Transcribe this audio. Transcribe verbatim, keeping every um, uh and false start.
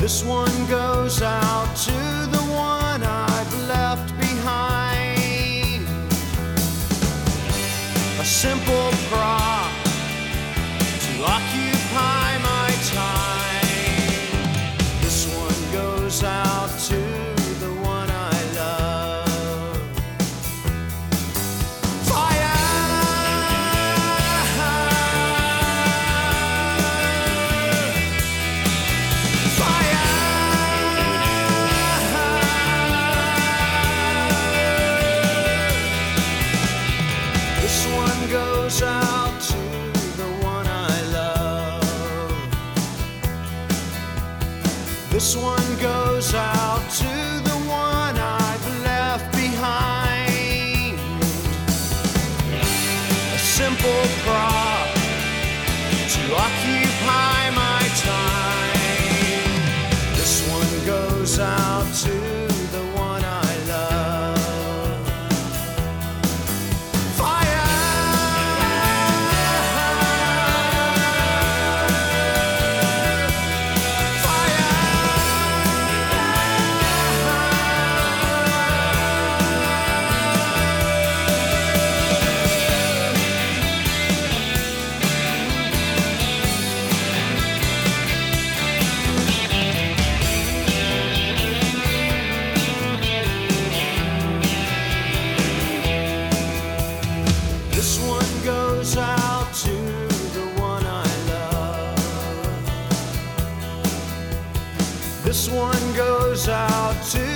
This one goes out to the one I've left behind. A simple prop to occupy my time. This one goes out to the one I love. Fire! Fire! This one goes out to the one I love. This one goes out to the one I've left behind. A simple prop to occupy my time. This one goes out to the one I love. Fire! This one goes out to the one I love. This one goes out to